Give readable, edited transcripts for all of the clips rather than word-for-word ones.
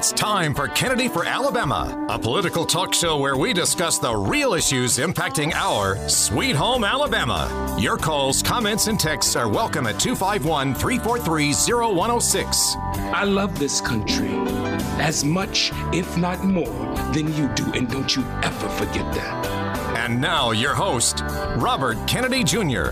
It's time for Kennedy for Alabama, a political talk show where we discuss the real issues impacting our sweet home Alabama. Your calls, comments, and texts are welcome at 251-343-0106. I love this country as much, if not more, than you do, and don't you ever forget that. And now your host, Robert Kennedy Jr.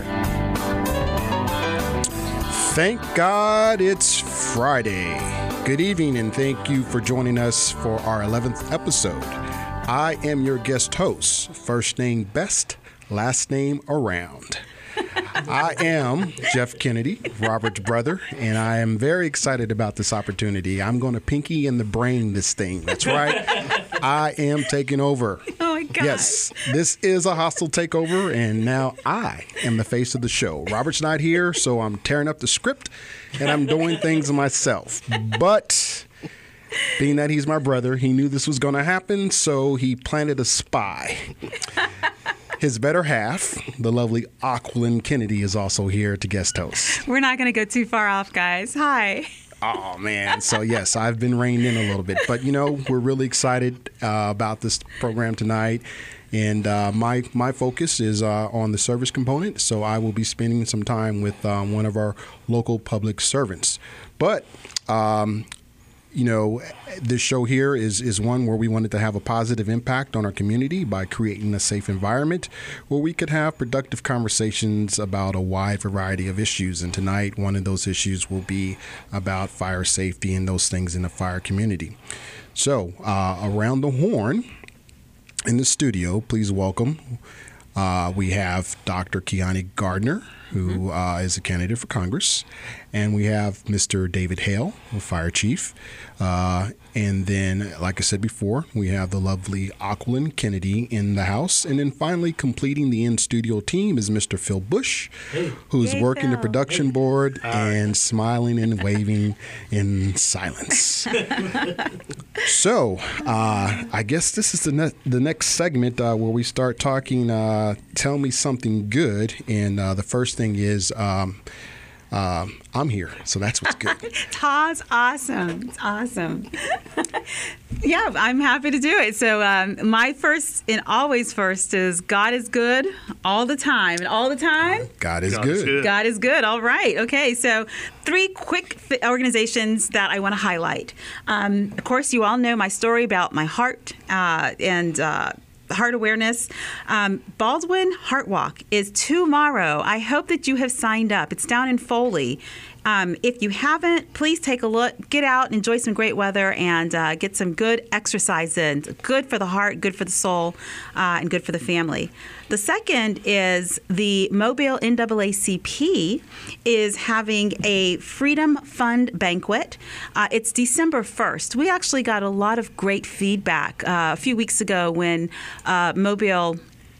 Thank God it's Friday. Good evening, and thank you for joining us for our 11th episode. I am your guest host, first name Best, last name Around. I am Jeff Kennedy, Robert's brother, and I am very excited about this opportunity. I'm going to pinky in the brain this thing. That's right. I am taking over. Oh, my God. Yes, this is a hostile takeover, and now I am the face of the show. Robert's not here, so I'm tearing up the script, and I'm doing things myself. But being that he's my brother, he knew this was going to happen, so he planted a spy. His better half, the lovely Aquilin Kennedy, is also here to guest host. We're not going to go too far off, guys. Hi. Oh, man. So, yes, I've been reined in a little bit. But, you know, we're really excited about this program tonight. And my focus is on the service component. So I will be spending some time with one of our local public servants. But you know, this show here is one where we wanted to have a positive impact on our community by creating a safe environment where we could have productive conversations about a wide variety of issues. And tonight, one of those issues will be about fire safety and those things in the fire community. So, around the horn in the studio, please welcome, we have Dr. Kiani Gardner, who is a candidate for Congress. And we have Mr. David Hale, the fire chief. And then, like I said before, we have the lovely Aquilin Kennedy in the house. And then finally, completing the in-studio team is Mr. Phil Bush, who's working the production board and smiling and waving in silence. So, I guess this is the next segment where we start talking, Tell Me Something Good. And the first thing is... I'm here, so that's what's good. Todd's awesome. It's awesome. Yeah, I'm happy to do it. So my first and always first is God is good all the time. And all the time? God is good. God is good. All right. Okay, so 3 quick organizations that I want to highlight. Of course, you all know my story about my heart and heart awareness. Baldwin Heart Walk is tomorrow. I hope that you have signed up. It's down in Foley. If you haven't, please take a look. Get out, enjoy some great weather, and get some good exercise in. Good for the heart, good for the soul, and good for the family. The second is the Mobile NAACP is having a Freedom Fund banquet. It's December 1st. We actually got a lot of great feedback a few weeks ago when Mobile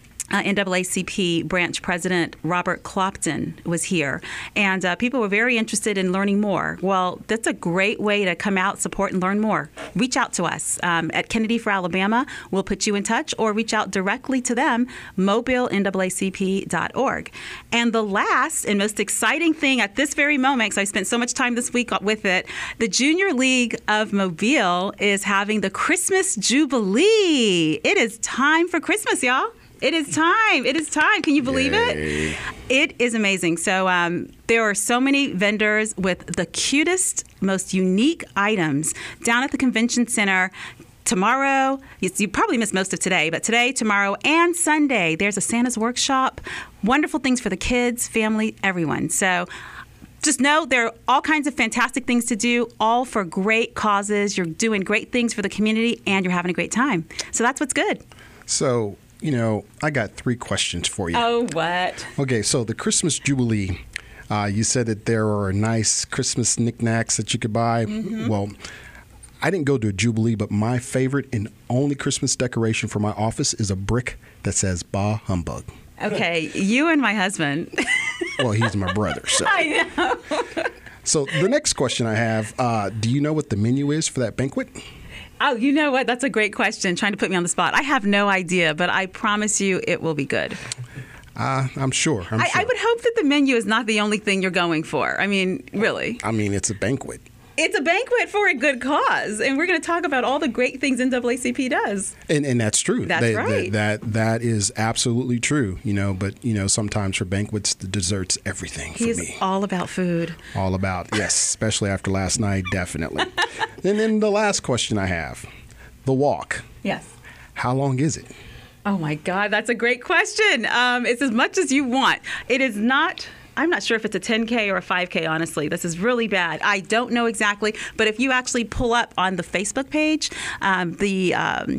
NAACP branch president Robert Clopton was here, and people were very interested in learning more. Well, that's a great way to come out, support, and learn more. Reach out to us at Kennedy for Alabama. We'll put you in touch, or reach out directly to them, mobilenaacp.org. And the last and most exciting thing at this very moment, because I spent so much time this week with it, the Junior League of Mobile is having the Christmas Jubilee. It is time for Christmas, y'all. It is time. It is time. Can you believe it? It is amazing. So there are so many vendors with the cutest, most unique items down at the convention center. Tomorrow, you probably missed most of today, but today, tomorrow, and Sunday, there's a Santa's workshop. Wonderful things for the kids, family, everyone. So just know there are all kinds of fantastic things to do, all for great causes. You're doing great things for the community, and you're having a great time. So that's what's good. So, you know, I got 3 questions for you. Oh, what? Okay, so the Christmas Jubilee, you said that there are nice Christmas knickknacks that you could buy. Mm-hmm. Well, I didn't go to a Jubilee, but my favorite and only Christmas decoration for my office is a brick that says Bah Humbug. Okay, you and my husband. Well, he's my brother. So. I know. So the next question I have, do you know what the menu is for that banquet? Oh, you know what? That's a great question, trying to put me on the spot. I have no idea, but I promise you it will be good. I'm sure. I would hope that the menu is not the only thing you're going for. I mean, really. I mean, it's a banquet. it's a banquet for a good cause, and we're going to talk about all the great things NAACP does. And that's true. That's right. That is absolutely true. But sometimes for banquets, the dessert's everything for me. He's all about food. All about, yes, especially after last night, definitely. And then the last question I have, the walk. Yes. How long is it? Oh my God, that's a great question. It's as much as you want. It is not. I'm not sure if it's a 10K or a 5K, honestly. This is really bad. I don't know exactly. But if you actually pull up on the Facebook page, the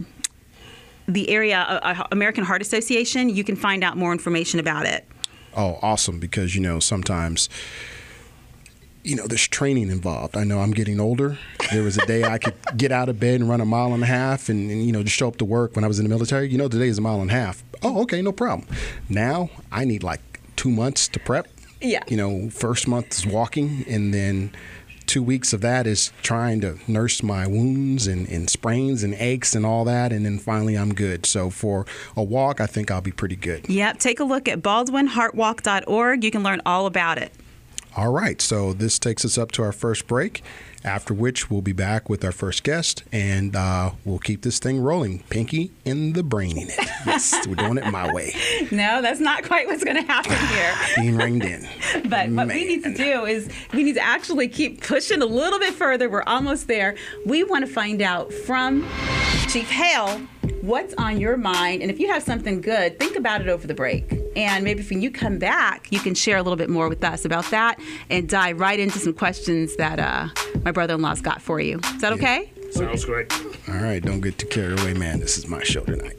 area American Heart Association, you can find out more information about it. Oh, awesome. Because, sometimes, there's training involved. I know I'm getting older. There was a day I could get out of bed and run a mile and a half and just show up to work when I was in the military. Today is a mile and a half. Oh, okay, no problem. Now I need like 2 months to prep. Yeah. First month is walking, and then 2 weeks of that is trying to nurse my wounds and sprains and aches and all that, and then finally I'm good. So for a walk, I think I'll be pretty good. Yep. Take a look at baldwinheartwalk.org. You can learn all about it. All right. So this takes us up to our first break, after which we'll be back with our first guest, and we'll keep this thing rolling. Pinky in the brain in it. Yes, we're doing it my way. No, that's not quite what's going to happen here. Being reined in. But what we need to do is we need to actually keep pushing a little bit further. We're almost there. We want to find out from Chief Hale what's on your mind. And if you have something good, think about it over the break. And maybe when you come back, you can share a little bit more with us about that and dive right into some questions that my brother-in-law's got for you. Is that okay? Sounds great. All right. Don't get too carried away, man. This is my show tonight.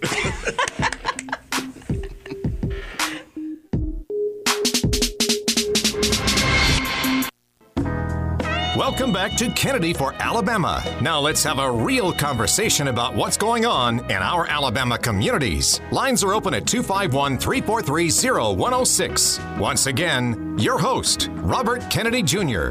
Welcome back to Kennedy for Alabama. Now let's have a real conversation about what's going on in our Alabama communities. Lines are open at 251-343-0106. Once again, your host, Robert Kennedy Jr.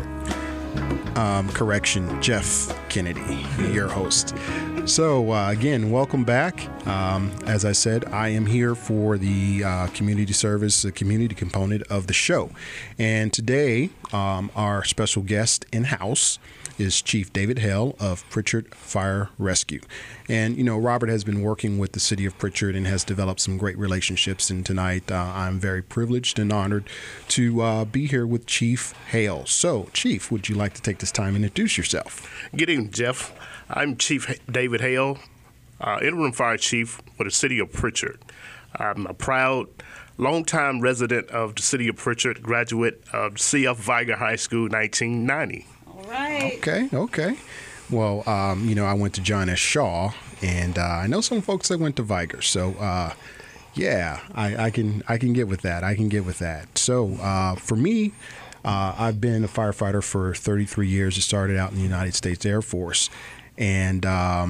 Correction, Jeff Kennedy, your host. So, again, welcome back. As I said, I am here for the community service, the community component of the show. And today, our special guest in-house is Chief David Hale of Prichard Fire Rescue. And, Robert has been working with the city of Prichard and has developed some great relationships. And tonight, I'm very privileged and honored to be here with Chief Hale. So, Chief, would you like to take this time and introduce yourself? Good evening, Jeff. I'm Chief David Hale, Interim Fire Chief for the City of Prichard. I'm a proud, longtime resident of the City of Prichard, graduate of CF Viger High School, 1990. All right. Okay. Well, I went to John S. Shaw, and I know some folks that went to Viger. So, yeah, I can get with that. So, for me, I've been a firefighter for 33 years. I started out in the United States Air Force. And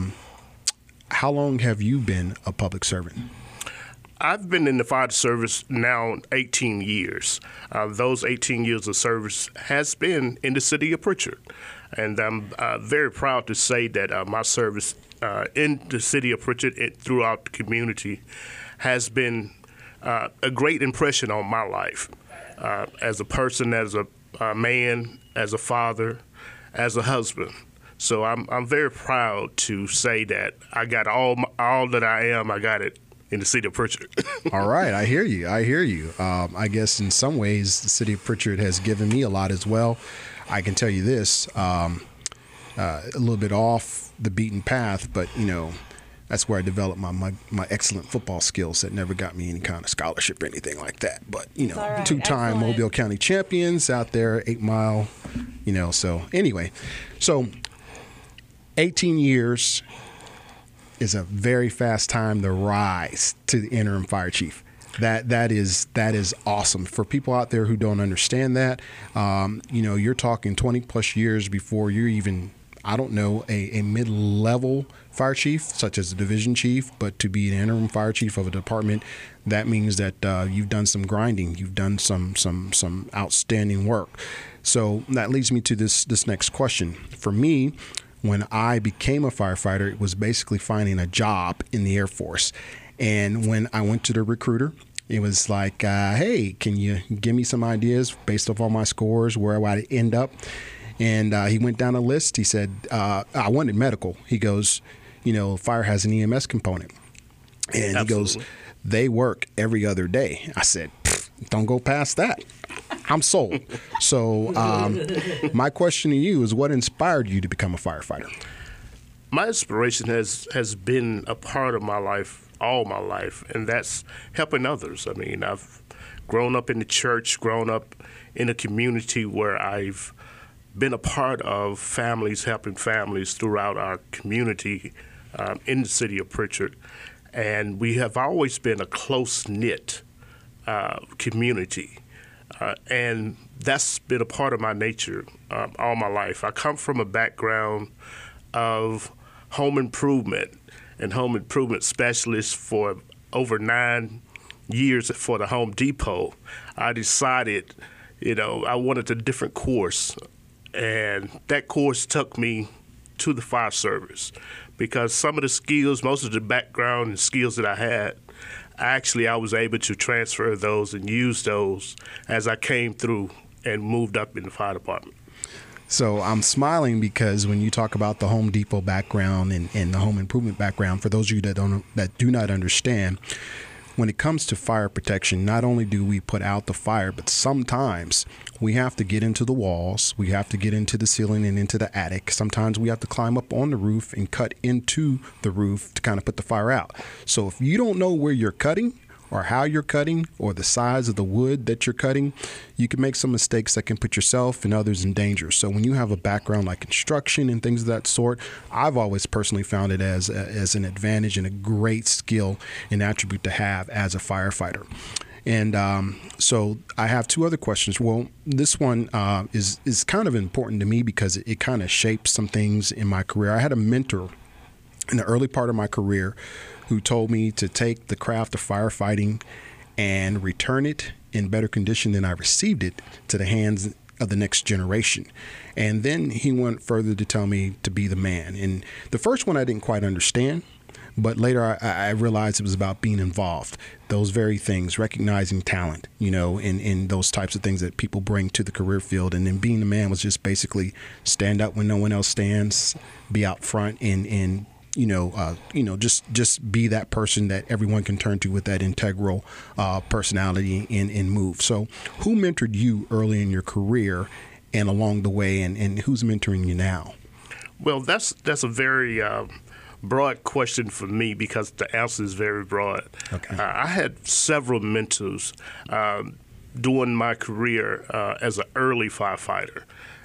how long have you been a public servant? I've been in the fire service now 18 years. Those 18 years of service has been in the city of Prichard. And I'm very proud to say that my service in the city of Prichard and throughout the community has been a great impression on my life as a person, as a man, as a father, as a husband. So I'm very proud to say that I got all that I am. I got it in the city of Prichard. All right, I hear you. I guess in some ways the city of Prichard has given me a lot as well. I can tell you this, a little bit off the beaten path, but that's where I developed my excellent football skills that never got me any kind of scholarship or anything like that. But right. Two-time Excellent. Mobile County champions out there, 8 Mile. So anyway, 18 years is a very fast time to rise to the interim fire chief. That is awesome. For people out there who don't understand that, you're talking 20 plus years before you're even, I don't know, a mid-level fire chief, such as a division chief, but to be an interim fire chief of a department, that means that you've done some grinding, you've done some outstanding work. So that leads me to this next question. For me, when I became a firefighter, it was basically finding a job in the Air Force. And when I went to the recruiter, it was like, hey, can you give me some ideas based off all my scores, where I would end up? And he went down a list. He said, I wanted medical. He goes, fire has an EMS component. And he goes, they work every other day. I said, don't go past that. I'm sold. So my question to you is, what inspired you to become a firefighter? My inspiration has been a part of my life, all my life, and that's helping others. I mean, I've grown up in the church, grown up in a community where I've been a part of families, helping families throughout our community in the city of Pritchard. And we have always been a close-knit community. And that's been a part of my nature all my life. I come from a background of home improvement and home improvement specialist for over 9 years for the Home Depot. I decided, I wanted a different course, and that course took me to the fire service because some of the skills, most of the background and skills that I had, I was able to transfer those and use those as I came through and moved up in the fire department. So I'm smiling because when you talk about the Home Depot background and the home improvement background, for those of you that do not understand, when it comes to fire protection, not only do we put out the fire, but sometimes we have to get into the walls, we have to get into the ceiling and into the attic. Sometimes we have to climb up on the roof and cut into the roof to kind of put the fire out. So if you don't know where you're cutting or how you're cutting or the size of the wood that you're cutting, you can make some mistakes that can put yourself and others in danger. So when you have a background like construction and things of that sort, I've always personally found it as an advantage and a great skill and attribute to have as a firefighter. And so I have two other questions. Well, this one is kind of important to me because it kind of shaped some things in my career. I had a mentor in the early part of my career who told me to take the craft of firefighting and return it in better condition than I received it to the hands of the next generation. And then he went further to tell me to be the man. And the first one I didn't quite understand, but later I realized it was about being involved. Those very things, recognizing talent, and those types of things that people bring to the career field. And then being the man was just basically stand up when no one else stands, be out front and just be that person that everyone can turn to with that integral personality and move. So who mentored you early in your career and along the way, and who's mentoring you now? Well, that's a very broad question for me because the answer is very broad. Okay. I had several mentors during my career as an early firefighter.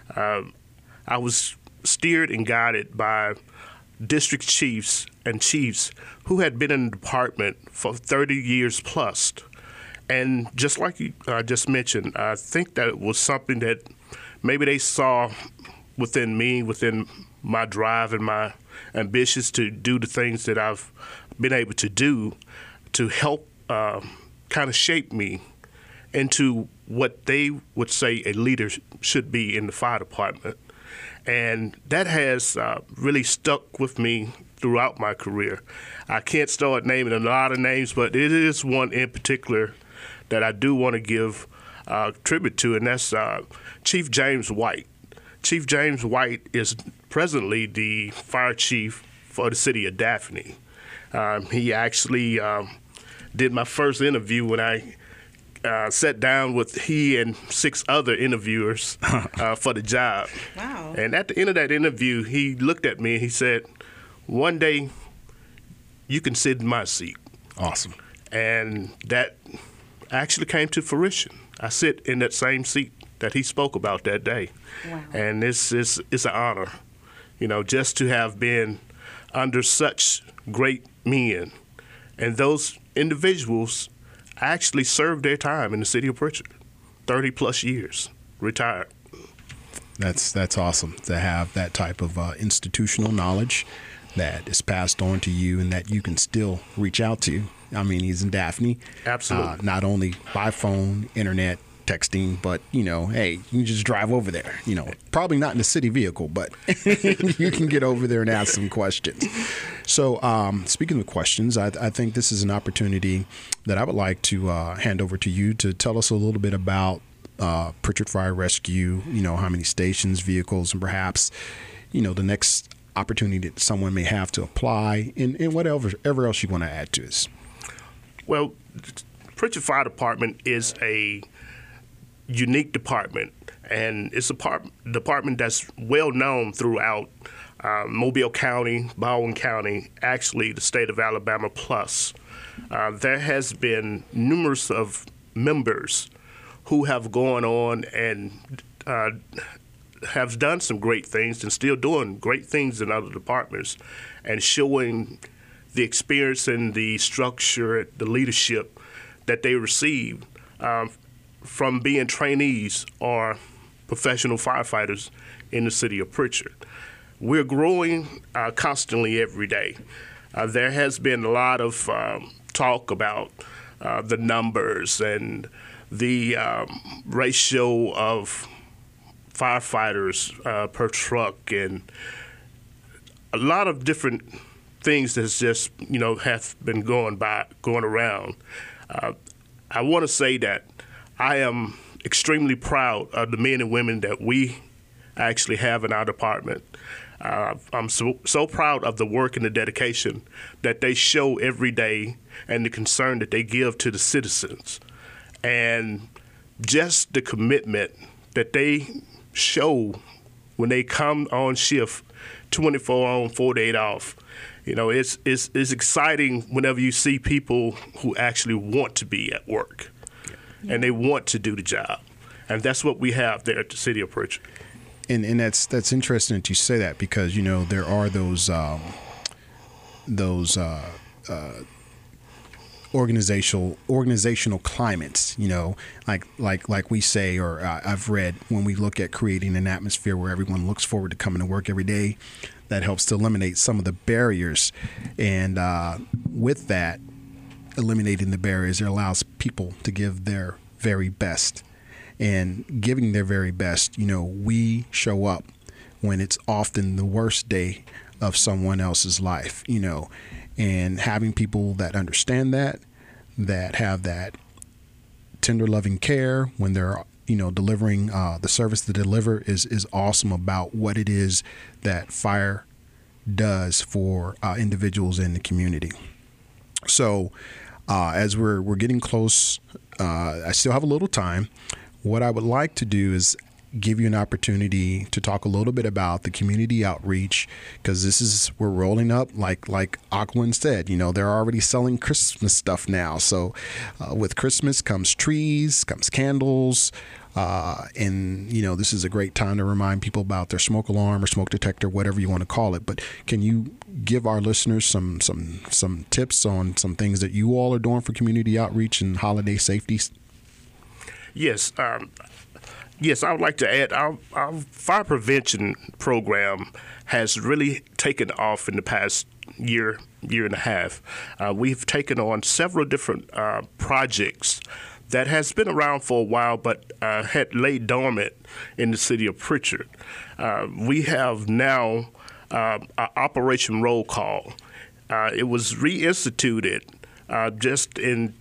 I was steered and guided by district chiefs and chiefs who had been in the department for 30 years plus. And just like you just mentioned, I think that it was something that maybe they saw within me, within my drive and my ambitions to do the things that I've been able to do to help kind of shape me into what they would say a leader should be in the fire department. And that has really stuck with me throughout my career. I can't start naming a lot of names, but it is one in particular that I do want to give tribute to, and that's Chief James White. Chief James White is presently the fire chief for the city of Daphne. He actually did my first interview when I sat down with he and 6 other interviewers for the job. Wow. And at the end of that interview, he looked at me and he said, "One day you can sit in my seat." Awesome. And that actually came to fruition. I sit in that same seat that he spoke about that day. Wow. And it's an honor, just to have been under such great men. And those individuals actually served their time in the city of Pritchard, 30 plus years, retired. That's awesome to have that type of institutional knowledge that is passed on to you and that you can still reach out to. I mean, he's in Daphne. Absolutely. Not only by phone, internet, texting, but, hey, you can just drive over there. Probably not in a city vehicle, but you can get over there and ask some questions. So speaking of questions, I think this is an opportunity that I would like to hand over to you to tell us a little bit about Pritchard Fire Rescue, how many stations, vehicles, and perhaps, the next opportunity that someone may have to apply, and whatever else you want to add to this. Well, Pritchard Fire Department is a unique department, and it's a department that's well known throughout Mobile County, Baldwin County, actually the state of Alabama plus. There has been numerous of members who have gone on and have done some great things and still doing great things in other departments and showing the experience and the structure, the leadership that they received from being trainees or professional firefighters in the city of Pritchard. We're growing constantly every day. There has been a lot of talk about the numbers and the ratio of firefighters per truck and a lot of different things that's just, have been going around. I want to say that I am extremely proud of the men and women that we actually have in our department. I'm so proud of the work and the dedication that they show every day and the concern that they give to the citizens. And just the commitment that they show when they come on shift, 24 on, 48 off. It's exciting whenever you see people who actually want to be at work and they want to do the job. And that's what we have there at the city of Pritchard. And that's interesting that you say that because, there are those organizational climates, like we say, or I've read, when we look at creating an atmosphere where everyone looks forward to coming to work every day, that helps to eliminate some of the barriers. And with that, eliminating the barriers, it allows people to give their very best. And giving their very best, we show up when it's often the worst day of someone else's life, and having people that understand that have that tender, loving care when they're, delivering the service they deliver is awesome about what it is that fire does for individuals in the community. So as we're getting close, I still have a little time. What I would like to do is give you an opportunity to talk a little bit about the community outreach, because we're rolling up like Aquilin said, they're already selling Christmas stuff now. So with Christmas comes trees, comes candles, and this is a great time to remind people about their smoke alarm or smoke detector, whatever you want to call it. But can you give our listeners some tips on some things that you all are doing for community outreach and holiday safety? Yes. Yes, I would like to add our fire prevention program has really taken off in the past year and a half. We've taken on several different projects that has been around for a while but had laid dormant in the city of Pritchard. We have now Operation Roll Call. It was reinstituted just in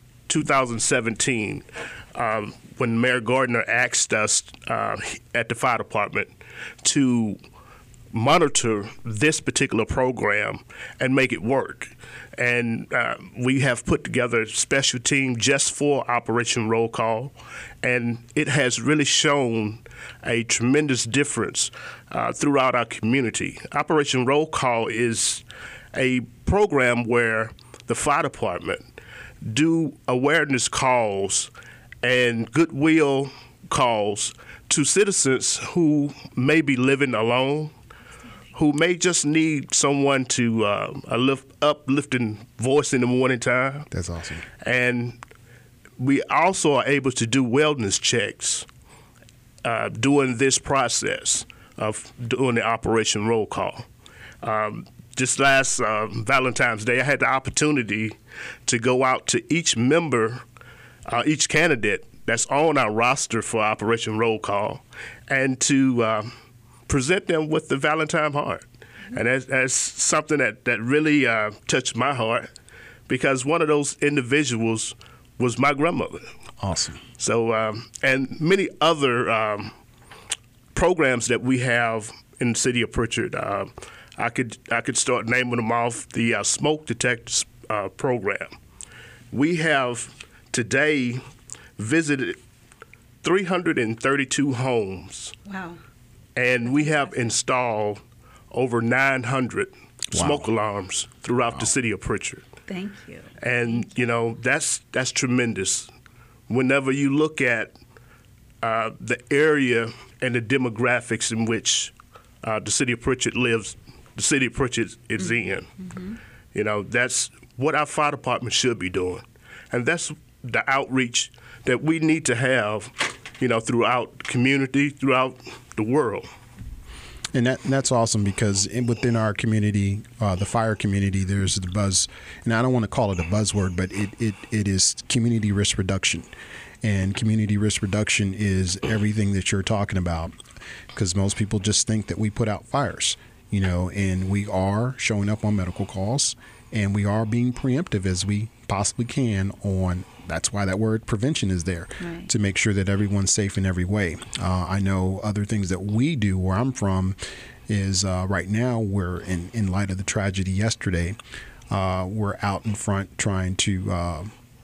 2017 when Mayor Gardner asked us at the fire department to monitor this particular program and make it work. And we have put together a special team just for Operation Roll Call, and it has really shown a tremendous difference throughout our community. Operation Roll Call is a program where the fire department do awareness calls and goodwill calls to citizens who may be living alone, who may just need someone to uplifting voice in the morning time. That's awesome. And we also are able to do wellness checks during this process of doing the Operation Roll Call. Just last Valentine's Day, I had the opportunity to go out to each member, each candidate that's on our roster for Operation Roll Call, and to present them with the Valentine heart. And that's something that really touched my heart, because one of those individuals was my grandmother. Awesome. So, and many other programs that we have in the city of Pritchard. I could start naming them off. The smoke detectors program. We have today visited 332 homes. Wow. And we have installed over 900 smoke alarms throughout the city of Pritchard. Thank you. And, that's tremendous. Whenever you look at the area and the demographics in which the city of Pritchard lives, the city of Pritchard is in. Mm-hmm. That's what our fire department should be doing. And that's the outreach that we need to have, throughout the community, throughout the world. And that's awesome because within our community, the fire community, there's the buzz, and I don't want to call it a buzzword, but it is community risk reduction. And community risk reduction is everything that you're talking about, because most people just think that we put out fires, and we are showing up on medical calls, and we are being preemptive as we possibly can on. That's why that word prevention is there, right, to make sure that everyone's safe in every way. I know other things that we do where I'm from is right now we're in light of the tragedy yesterday, we're out in front trying to,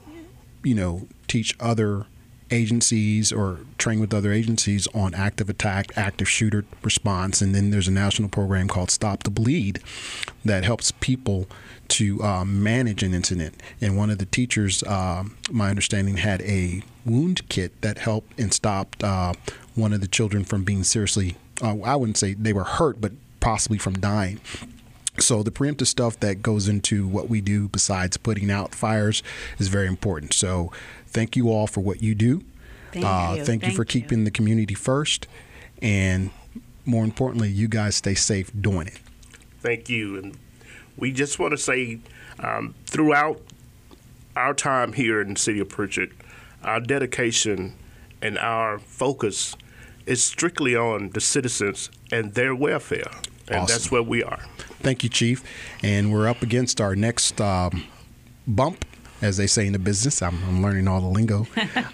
teach other agencies or train with other agencies on active attack, active shooter response. And then there's a national program called Stop the Bleed that helps people to manage an incident. And one of the teachers, my understanding, had a wound kit that helped and stopped one of the children from being seriously, I wouldn't say they were hurt, but possibly from dying. So the preemptive stuff that goes into what we do besides putting out fires is very important. So thank you all for what you do. Thank you for keeping the community first. And more importantly, you guys stay safe doing it. Thank you. And we just want to say throughout our time here in the city of Pritchard, our dedication and our focus is strictly on the citizens and their welfare. And Awesome. That's where we are. Thank you, Chief. And we're up against our next bump, as they say in the business. I'm learning all the lingo.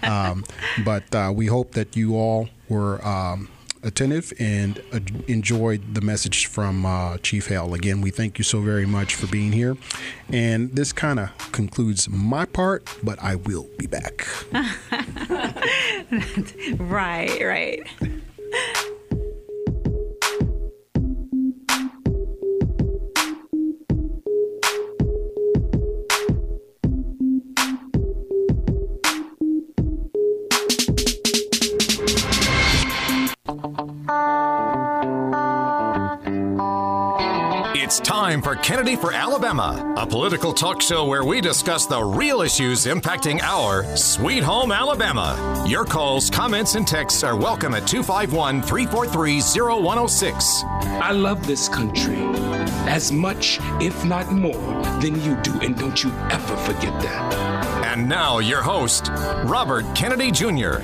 But we hope that you all were attentive and enjoyed the message from Chief Hale. Again, we thank you so very much for being here. And this kind of concludes my part, but I will be back. Right. It's time for Kennedy for Alabama, a political talk show where we discuss the real issues impacting our sweet home Alabama. Your calls, comments, and texts are welcome at 251-343-0106. I love this country as much, if not more, than you do, and don't you ever forget that. And now your host, Robert Kennedy Jr.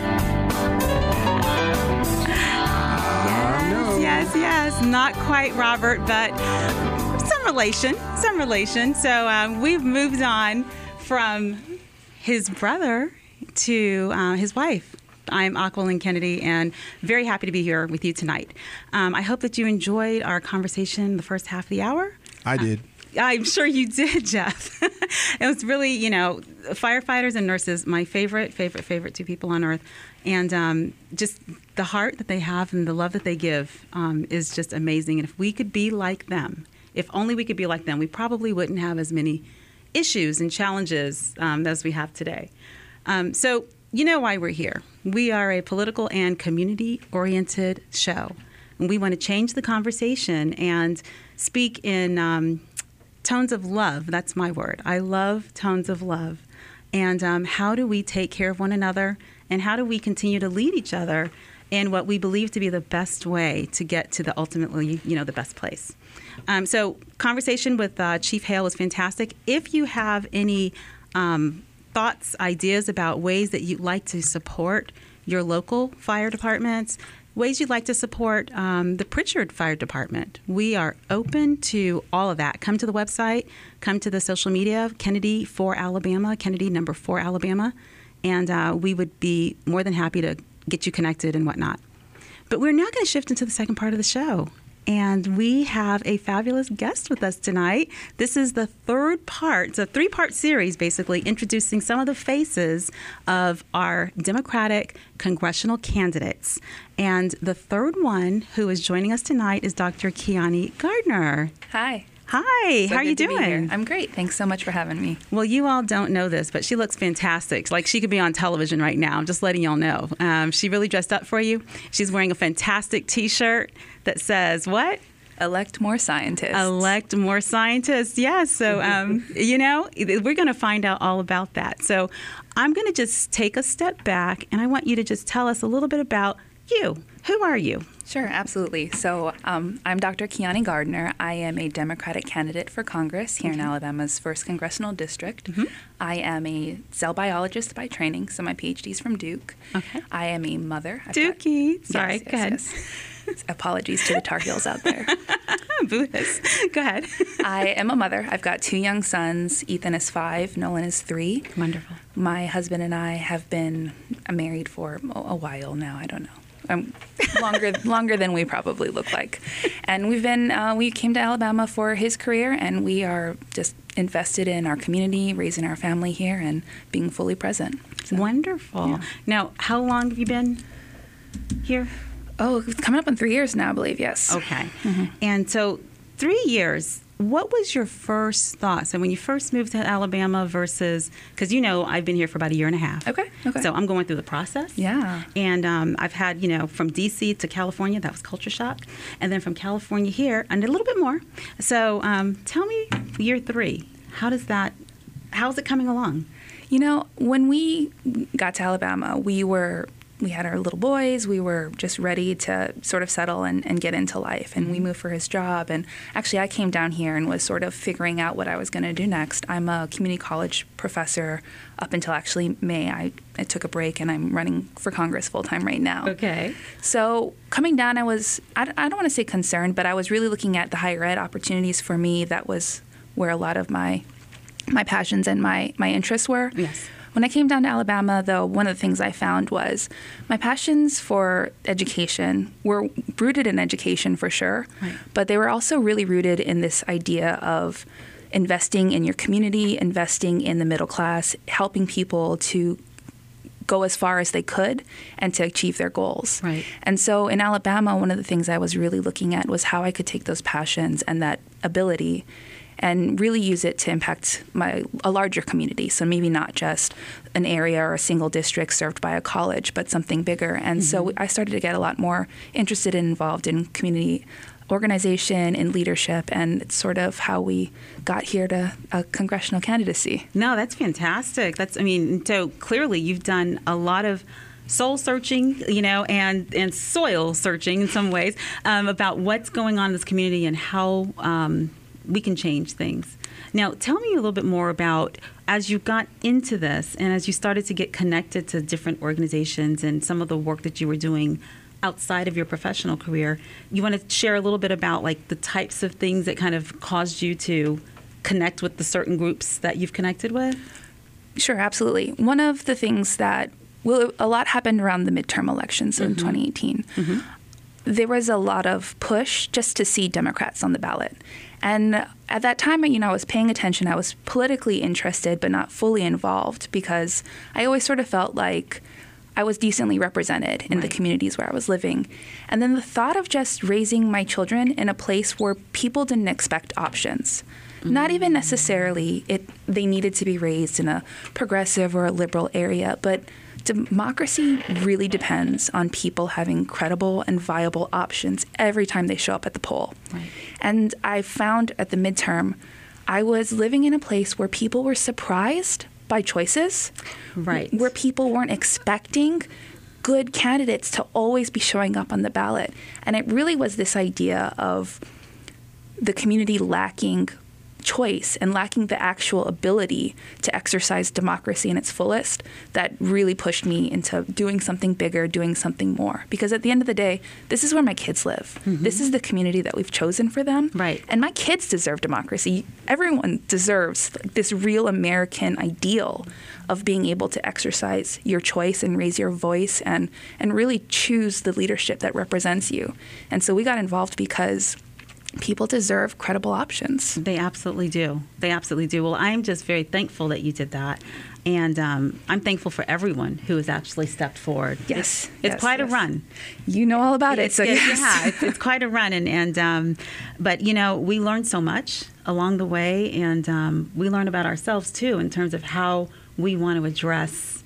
Yes. Not quite Robert, but some relation. So we've moved on from his brother to his wife. I'm Aquilyn Kennedy, and very happy to be here with you tonight. I hope that you enjoyed our conversation the first half of the hour. I did. I'm sure you did, Jeff. It was really, firefighters and nurses, my favorite two people on earth. And just the heart that they have and the love that they give is just amazing. And if we could be like them, if only we could be like them, we probably wouldn't have as many issues and challenges as we have today. So you know why we're here. We are a political and community-oriented show. And we want to change the conversation and speak in tones of love. That's my word. I love tones of love. And how do we take care of one another? And how do we continue to lead each other in what we believe to be the best way to get to the ultimately, the best place? So conversation with Chief Hale was fantastic. If you have any thoughts, ideas about ways that you'd like to support your local fire departments, ways you'd like to support the Pritchard Fire Department, we are open to all of that. Come to the website, come to the social media, Kennedy for Alabama, Kennedy number 4 Alabama, and we would be more than happy to get you connected and whatnot. But we're now going to shift into the second part of the show. And we have a fabulous guest with us tonight. This is the third part. It's a 3-part series, basically, introducing some of the faces of our Democratic congressional candidates. And the third one who is joining us tonight is Dr. Kiani Gardner. Hi. Hi, So how are you good to be here. doing? I'm great. Thanks so much for having me. Well, you all don't know this, but she looks fantastic. Like she could be on television right now. I'm just letting y'all know. She really dressed up for you. She's wearing a fantastic T-shirt that says what? Elect more scientists. Elect more scientists. Yes. So, we're going to find out all about that. So I'm going to just take a step back, and I want you to just tell us a little bit about you. Who are you? Sure, absolutely. So I'm Dr. Kiani Gardner. I am a Democratic candidate for Congress here in Alabama's 1st Congressional District. I am a cell biologist by training, so my PhD is from Duke. Okay. I am a mother. Dookie. Sorry, go ahead. Yes. Apologies to the Tar Heels out there. Boo-hiss. Go ahead. I am a mother. I've got 2 young sons. Ethan is 5, Nolan is 3. Wonderful. My husband and I have been married for a while now. I don't know. Longer than we probably look like. And we came to Alabama for his career, and we are just invested in our community, raising our family here, and being fully present. So, Wonderful. yeah. Now, how long have you been here? Oh, it's coming up on 3 years now, I believe, yes. Okay. And so 3 years, what was your first thoughts? And when you first moved to Alabama versus, because I've been here for about 1.5 years. Okay. So I'm going through the process. Yeah. And I've had, from D.C. to California, that was culture shock. And then from California here, and a little bit more. So tell me, year 3, how's it coming along? When we got to Alabama, we had our little boys. We were just ready to sort of settle and get into life. And we moved for his job. And actually, I came down here and was sort of figuring out what I was going to do next. I'm a community college professor up until actually May. I took a break, and I'm running for Congress full-time right now. Okay. So coming down, I don't want to say concerned, but I was really looking at the higher ed opportunities for me. That was where a lot of my passions and my interests were. Yes. When I came down to Alabama, though, one of the things I found was my passions for education were rooted in education for sure, right, but they were also really rooted in this idea of investing in your community, investing in the middle class, helping people to go as far as they could and to achieve their goals. Right. And so in Alabama, one of the things I was really looking at was how I could take those passions and that ability and really use it to impact a larger community. So maybe not just an area or a single district served by a college, but something bigger. And so I started to get a lot more interested and involved in community organization and leadership, and it's sort of how we got here to a congressional candidacy. No, that's fantastic. So clearly you've done a lot of soul searching, and soil searching in some ways about what's going on in this community and how we can change things. Now, tell me a little bit more about, as you got into this and as you started to get connected to different organizations and some of the work that you were doing outside of your professional career, you want to share a little bit about the types of things that kind of caused you to connect with the certain groups that you've connected with? Sure, absolutely. One of the things that, a lot happened around the midterm elections in 2018. There was a lot of push just to see Democrats on the ballot. And at that time, I was paying attention. I was politically interested, but not fully involved, because I always sort of felt like I was decently represented in the communities where I was living. And then the thought of just raising my children in a place where people didn't expect options, not even necessarily they needed to be raised in a progressive or a liberal area, but democracy really depends on people having credible and viable options every time they show up at the poll. Right. And I found at the midterm, I was living in a place where people were surprised by choices, right, where people weren't expecting good candidates to always be showing up on the ballot. And it really was this idea of the community lacking choice and lacking the actual ability to exercise democracy in its fullest that really pushed me into doing something bigger, doing something more. Because at the end of the day, this is where my kids live. This is the community that we've chosen for them. Right. And my kids deserve democracy. Everyone deserves this real American ideal of being able to exercise your choice and raise your voice and really choose the leadership that represents you. And so we got involved because people deserve credible options. They absolutely do. They absolutely do. Well, I'm just very thankful that you did that. And I'm thankful for everyone who has actually stepped forward. Yes. It's quite a run. You know all about it. So yes. Yeah, it's quite a run. But, you know, we learned so much along the way. And we learn about ourselves, too, in terms of how we want to address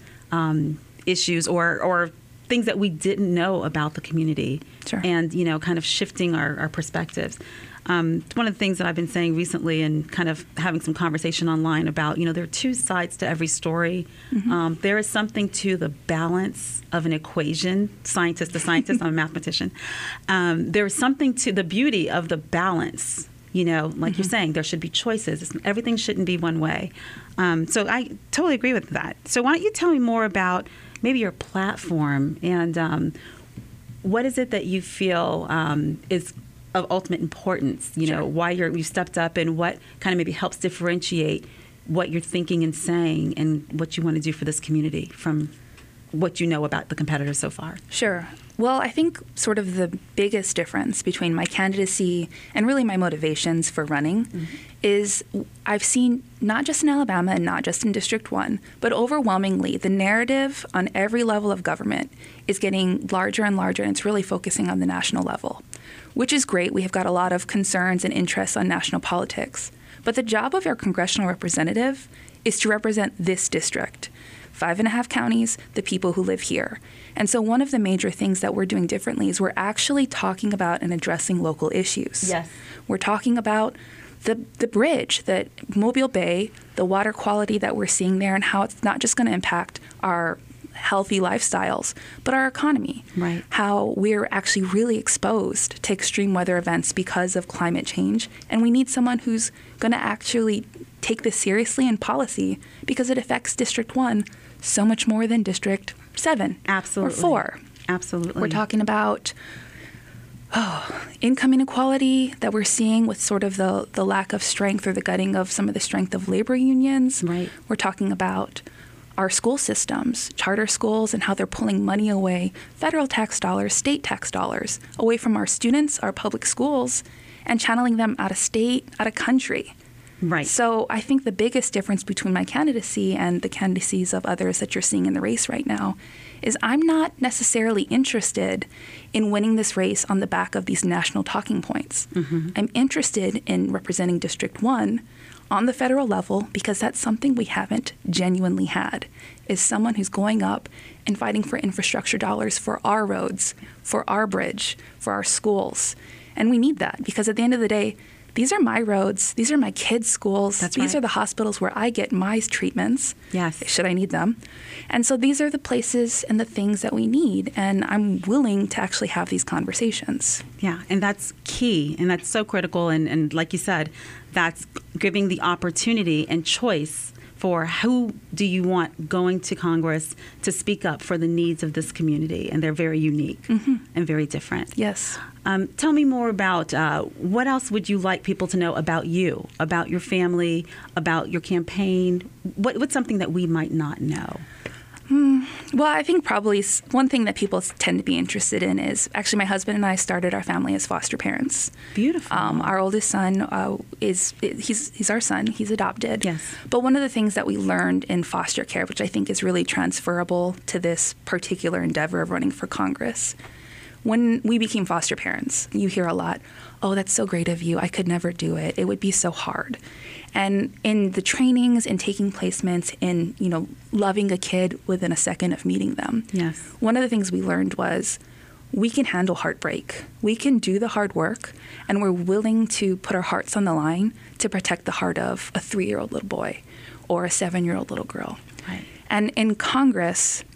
issues or things that we didn't know about the community. Sure. And, you know, kind of shifting our perspectives. One of the things that I've been saying recently and kind of having some conversation online about, you know, there are two sides to every story. There is something to the balance of an equation, scientist to scientist, I'm a mathematician. There is something to the beauty of the balance. You know, like you're saying, there should be choices. Everything shouldn't be one way. So I totally agree with that. So why don't you tell me more about maybe your platform and what is it that you feel is of ultimate importance? You know, why you stepped up and what kind of maybe helps differentiate what you're thinking and saying and what you want to do for this community from what you know about the competitors so far. Sure. Well, I think sort of the biggest difference between my candidacy and really my motivations for running is I've seen not just in Alabama and not just in District 1, but overwhelmingly the narrative on every level of government is getting larger and larger, and it's really focusing on the national level, which is great. We have got a lot of concerns and interests on national politics. But the job of our congressional representative is to represent this district. 5.5 counties, the people who live here. And so one of the major things that we're doing differently is we're actually talking about and addressing local issues. Yes. We're talking about the bridge, the Mobile Bay, the water quality that we're seeing there, and how it's not just going to impact our healthy lifestyles, but our economy. Right. How we're actually really exposed to extreme weather events because of climate change. And we need someone who's going to actually take this seriously in policy because it affects District 1 so much more than District 7 Absolutely. or 4. Absolutely. We're talking about income inequality that we're seeing with sort of the lack of strength or the gutting of some of the strength of labor unions. Right. We're talking about our school systems, charter schools, and how they're pulling money away, federal tax dollars, state tax dollars, away from our students, our public schools, and channeling them out of state, out of country. Right. So I think the biggest difference between my candidacy and the candidacies of others that you're seeing in the race right now is I'm not necessarily interested in winning this race on the back of these national talking points. I'm interested in representing District 1 on the federal level because that's something we haven't genuinely had, is someone who's going up and fighting for infrastructure dollars for our roads, for our bridge, for our schools. And we need that because at the end of the day, these are my roads. These are my kids' schools. These are the hospitals where I get my treatments, should I need them. And so these are the places and the things that we need. And I'm willing to actually have these conversations. Yeah, and that's key. And that's so critical. And like you said, that's giving the opportunity and choice for who do you want going to Congress to speak up for the needs of this community. And they're very unique and very different. Yes. Tell me more about what else would you like people to know about you, about your family, about your campaign? What's something that we might not know? Well, I think probably one thing that people tend to be interested in is actually my husband and I started our family as foster parents. Beautiful. Our oldest son he's our son. He's adopted. Yes. But one of the things that we learned in foster care, which I think is really transferable to this particular endeavor of running for Congress, when we became foster parents, you hear a lot, "Oh, that's so great of you. I could never do it. It would be so hard." And in the trainings and taking placements in, loving a kid within a second of meeting them, yes, one of the things we learned was we can handle heartbreak. We can do the hard work, and we're willing to put our hearts on the line to protect the heart of a 3-year-old little boy or a 7-year-old little girl. Right. And in Congress,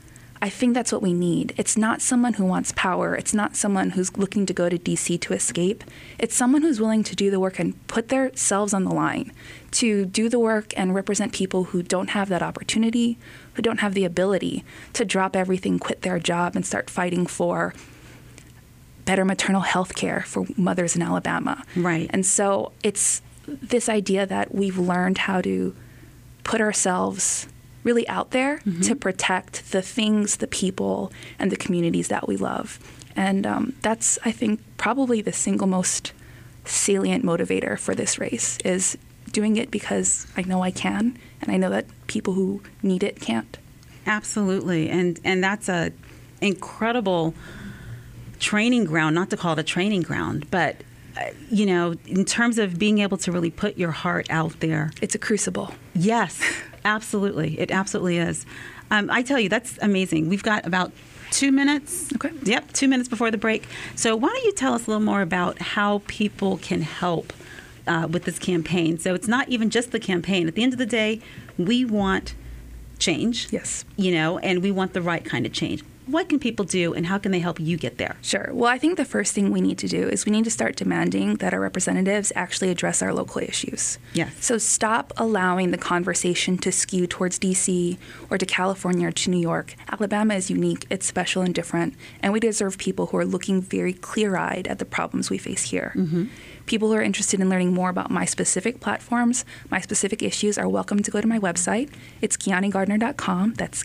I think that's what we need. It's not someone who wants power. It's not someone who's looking to go to D.C. to escape. It's someone who's willing to do the work and put themselves on the line to do the work and represent people who don't have that opportunity, who don't have the ability to drop everything, quit their job, and start fighting for better maternal health care for mothers in Alabama. Right. And so it's this idea that we've learned how to put ourselves really out there to protect the things, the people, and the communities that we love. And that's, I think, probably the single most salient motivator for this race, is doing it because I know I can, and I know that people who need it can't. Absolutely. And that's a incredible training ground, not to call it a training ground, but, in terms of being able to really put your heart out there. It's a crucible. Yes, absolutely. It absolutely is. I tell you, that's amazing. We've got about 2 minutes. Okay. Yep, 2 minutes before the break. So why don't you tell us a little more about how people can help with this campaign? So it's not even just the campaign. At the end of the day, we want change. Yes. And we want the right kind of change. What can people do, and how can they help you get there? Sure. Well, I think the first thing we need to do is we need to start demanding that our representatives actually address our local issues. Yes. So stop allowing the conversation to skew towards D.C. or to California or to New York. Alabama is unique, it's special and different, and we deserve people who are looking very clear-eyed at the problems we face here. People who are interested in learning more about my specific platforms, my specific issues, are welcome to go to my website. It's KianiGardner.com. That's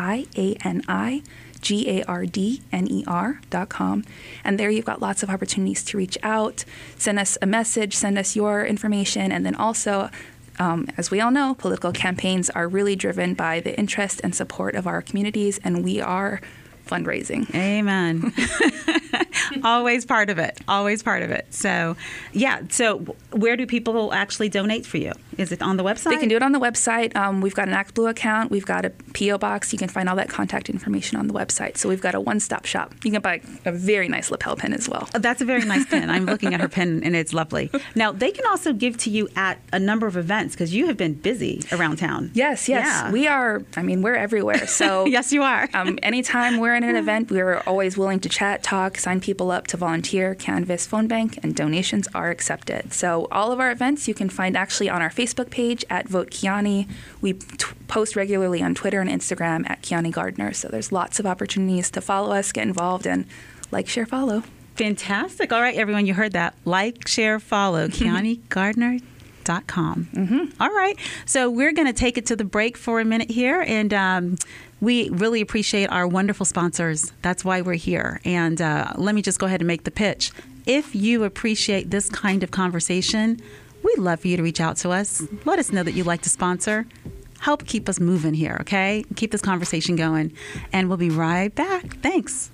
KIANIGARDNER.com. And there you've got lots of opportunities to reach out, send us a message, send us your information, and then also, as we all know, political campaigns are really driven by the interest and support of our communities, and we are fundraising. Amen. Always part of it. Always part of it. So, yeah. So where do people actually donate for you? Is it on the website? They can do it on the website. We've got an ActBlue account. We've got a P.O. box. You can find all that contact information on the website. So we've got a one-stop shop. You can buy a very nice lapel pin as well. That's a very nice pin. I'm looking at her pin, and it's lovely. Now, they can also give to you at a number of events, because you have been busy around town. Yes. Yeah. We are. We're everywhere. So yes, you are. Anytime we're in an event, we're always willing to chat, talk, sign people up to volunteer, canvas, phone bank, and donations are accepted. So all of our events you can find actually on our Facebook page at Vote Kiani. We post regularly on Twitter and Instagram at Kiani Gardner. So there's lots of opportunities to follow us, get involved, and like, share, follow. Fantastic. All right, everyone, you heard that. Like, share, follow. KianiGardner.com. All right. So we're going to take it to the break for a minute here, and we really appreciate our wonderful sponsors. That's why we're here. And let me just go ahead and make the pitch. If you appreciate this kind of conversation, we'd love for you to reach out to us. Let us know that you'd like to sponsor. Help keep us moving here, okay? Keep this conversation going. And we'll be right back. Thanks.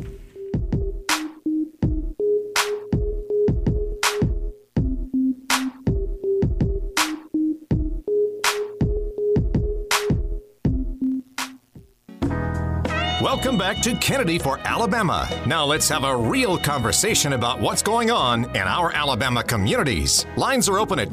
Welcome back to Kennedy for Alabama. Now let's have a real conversation about what's going on in our Alabama communities. Lines are open at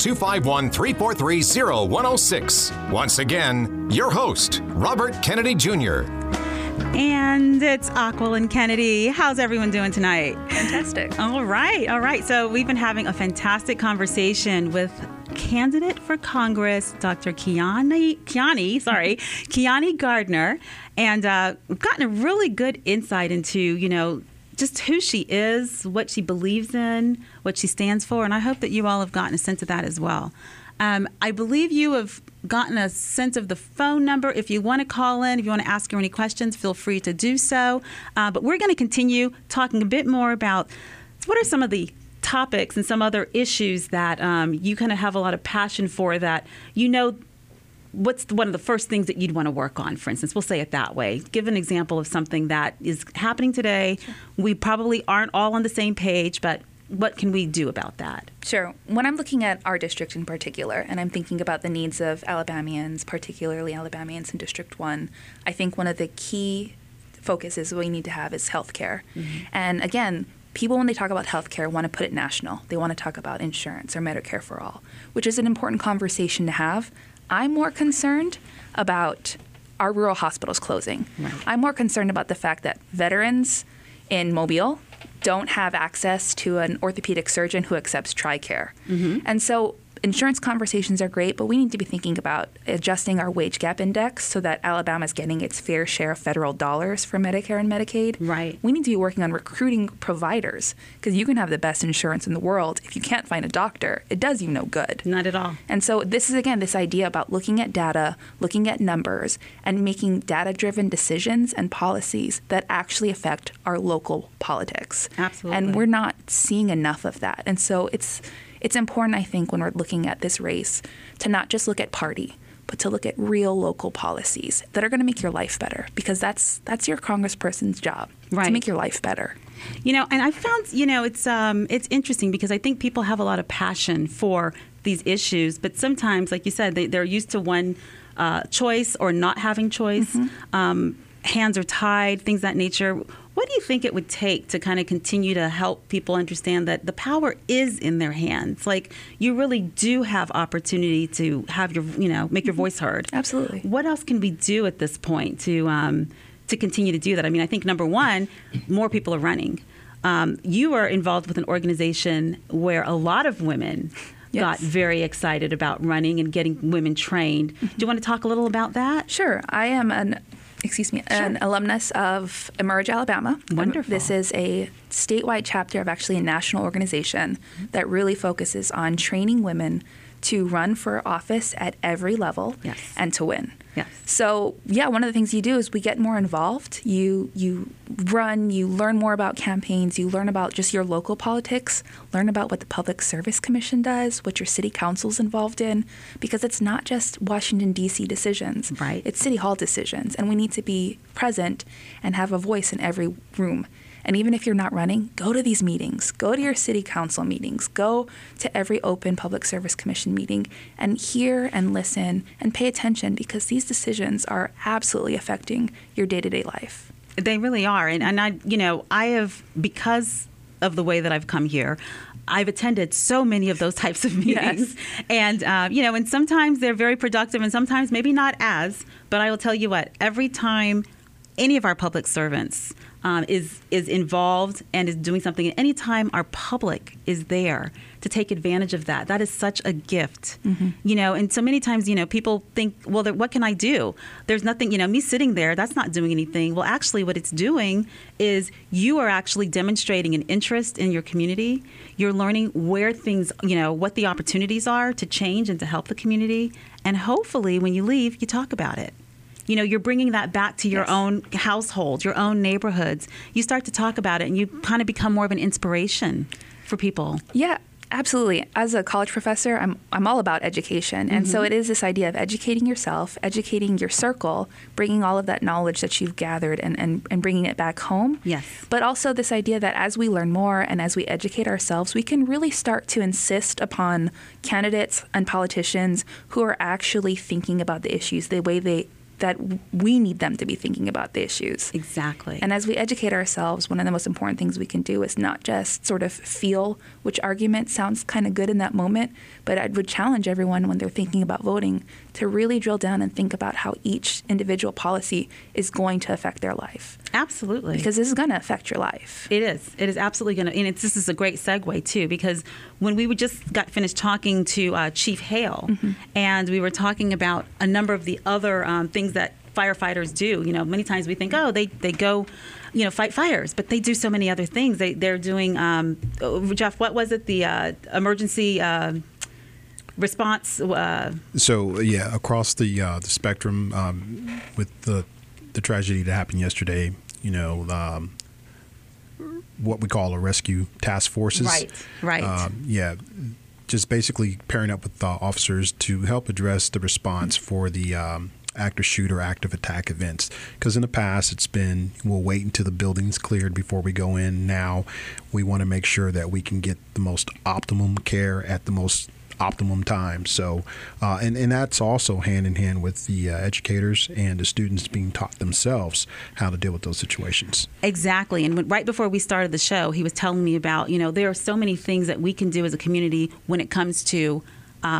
251-343-0106. Once again, your host, Robert Kennedy Jr. And it's Aquil and Kennedy. How's everyone doing tonight? Fantastic. All right. So we've been having a fantastic conversation with candidate for Congress, Dr. Kiani Gardner. And we've gotten a really good insight into, just who she is, what she believes in, what she stands for. And I hope that you all have gotten a sense of that as well. I believe you have gotten a sense of the phone number. If you want to call in, if you want to ask her any questions, feel free to do so. But we're going to continue talking a bit more about what are some of the topics and some other issues that you kind of have a lot of passion for, that what's one of the first things that you'd want to work on, for instance. We'll say it that way. Give an example of something that is happening today. Sure. We probably aren't all on the same page, but what can we do about that? Sure. When I'm looking at our district in particular, and I'm thinking about the needs of Alabamians, particularly Alabamians in District 1, I think one of the key focuses we need to have is healthcare. And again, people, when they talk about healthcare, want to put it national. They want to talk about insurance or Medicare for all, which is an important conversation to have. I'm more concerned about our rural hospitals closing. Right. I'm more concerned about the fact that veterans in Mobile don't have access to an orthopedic surgeon who accepts TRICARE. And so insurance conversations are great, but we need to be thinking about adjusting our wage gap index so that Alabama is getting its fair share of federal dollars for Medicare and Medicaid. Right. We need to be working on recruiting providers, because you can have the best insurance in the world. If you can't find a doctor, it does you no good. Not at all. And so this is, again, this idea about looking at data, looking at numbers, and making data-driven decisions and policies that actually affect our local politics. Absolutely. And we're not seeing enough of that. And so it's important, I think, when we're looking at this race, to not just look at party, but to look at real local policies that are going to make your life better, because that's your congressperson's job, Right. to make your life better. You know, and I found, you know, it's interesting because I think people have a lot of passion for these issues, but sometimes, like you said, they're used to one choice or not having choice. Hands are tied, things of that nature. What do you think it would take to kind of continue to help people understand that the power is in their hands? Like, you really do have opportunity to have your, you know, make your voice heard. Absolutely. What else can we do at this point to continue to do that? I mean, I think number one, more people are running. You are involved with an organization where a lot of women got very excited about running and getting women trained. Do you want to talk a little about that? Sure. I am an alumnus of Emerge Alabama. Wonderful. This is a statewide chapter of actually a national organization that really focuses on training women to run for office at every level and to win. Yes. So, yeah, one of the things you do is we get more involved. You run, you learn more about campaigns, you learn about just your local politics, learn about what the Public Service Commission does, what your city council's involved in, because it's not just Washington, D.C. decisions. Right. It's City Hall decisions, and we need to be present and have a voice in every room. And even if you're not running, go to these meetings, go to your city council meetings, go to every open Public Service Commission meeting and hear and listen and pay attention, because these decisions are absolutely affecting your day-to-day life. They really are. And I have, because of the way that I've come here, I've attended so many of those types of meetings. Yes. And, and sometimes they're very productive and sometimes maybe not as, but I will tell you what, every time any of our public servants is involved and is doing something, and anytime our public is there to take advantage of that, that is such a gift. And so many times, people think, well, what can I do? There's nothing, me sitting there, that's not doing anything. Well, actually what it's doing is you are actually demonstrating an interest in your community. You're learning where things, what the opportunities are to change and to help the community. And hopefully when you leave, you talk about it. You're bringing that back to your own household, your own neighborhoods. You start to talk about it, and you kind of become more of an inspiration for people. Yeah, absolutely. As a college professor, I'm all about education. And so it is this idea of educating yourself, educating your circle, bringing all of that knowledge that you've gathered and bringing it back home. Yes. But also this idea that as we learn more and as we educate ourselves, we can really start to insist upon candidates and politicians who are actually thinking about the issues the way that we need them to be thinking about the issues. Exactly. And as we educate ourselves, one of the most important things we can do is not just sort of feel which argument sounds kind of good in that moment, but I would challenge everyone when they're thinking about voting to really drill down and think about how each individual policy is going to affect their life. Absolutely. Because this is going to affect your life. It is. It is absolutely going to. And this is a great segue, too, because when we just got finished talking to Chief Hale, and we were talking about a number of the other things that firefighters do. Many times we think, oh, they go, fight fires, but they do so many other things. They're doing, Jeff, what was it? The emergency response. Across the spectrum, with the tragedy that happened yesterday, what we call a rescue task forces. Right. Just basically pairing up with officers to help address the response for the active shooter, active attack events. Because in the past, it's been, we'll wait until the building's cleared before we go in. Now, we want to make sure that we can get the most optimum care at the most optimum time. So, and that's also hand in hand with the educators and the students being taught themselves how to deal with those situations. Exactly. And right before we started the show, he was telling me about, there are so many things that we can do as a community when it comes to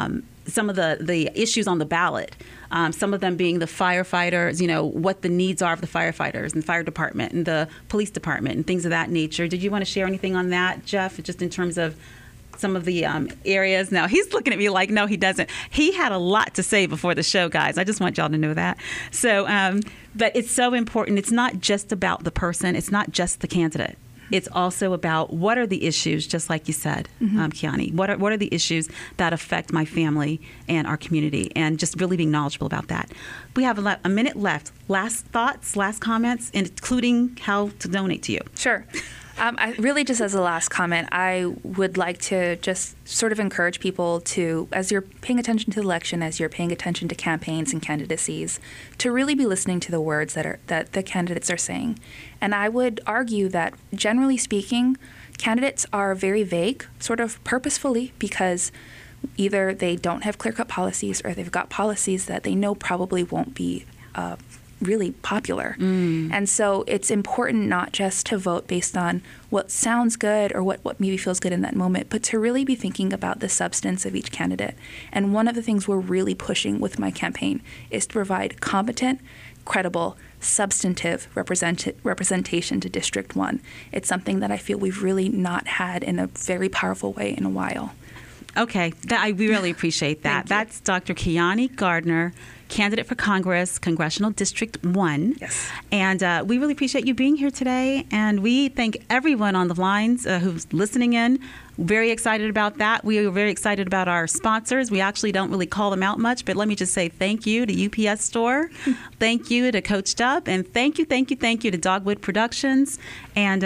some of the issues on the ballot. Some of them being the firefighters, what the needs are of the firefighters and the fire department and the police department and things of that nature. Did you want to share anything on that, Jeff, just in terms of some of the areas? Now, he's looking at me like, no, he doesn't. He had a lot to say before the show, guys. I just want y'all to know that. So, but it's so important. It's not just about the person. It's not just the candidate. It's also about what are the issues, just like you said, Kiani. What are the issues that affect my family and our community, and just really being knowledgeable about that. We have a minute left. Last thoughts, last comments, including how to donate to you. Sure. I really, just as a last comment, I would like to just sort of encourage people to, as you're paying attention to the election, as you're paying attention to campaigns and candidacies, to really be listening to the words that the candidates are saying. And I would argue that, generally speaking, candidates are very vague, sort of purposefully, because either they don't have clear-cut policies or they've got policies that they know probably won't be really popular. And so it's important not just to vote based on what sounds good or what maybe feels good in that moment, but to really be thinking about the substance of each candidate. And one of the things we're really pushing with my campaign is to provide competent, credible, substantive representation to District 1. It's something that I feel we've really not had in a very powerful way in a while. Okay, we really appreciate that. That's Dr. Kiani Gardner, candidate for Congress, Congressional District 1. Yes. And we really appreciate you being here today. And we thank everyone on the lines who's listening in. Very excited about that. We are very excited about our sponsors. We actually don't really call them out much, but let me just say thank you to UPS Store. Thank you to Coach Dub. And thank you to Dogwood Productions and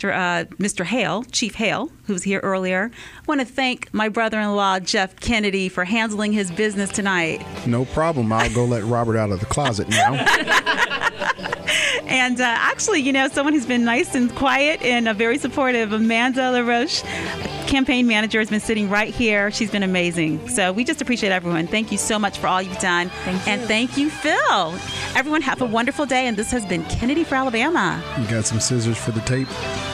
Mr. Hale, Chief Hale, who was here earlier. I want to thank my brother-in-law, Jeff Kennedy, for handling his business tonight. No problem. I'll go let Robert out of the closet now. And actually, someone who's been nice and quiet and very supportive, Amanda LaRoche, campaign manager, has been sitting right here. She's been amazing. So we just appreciate everyone. Thank you so much for all you've done. Thank you. And thank you, Phil. Everyone have a wonderful day. And this has been Kennedy for Alabama. You got some scissors for the tape?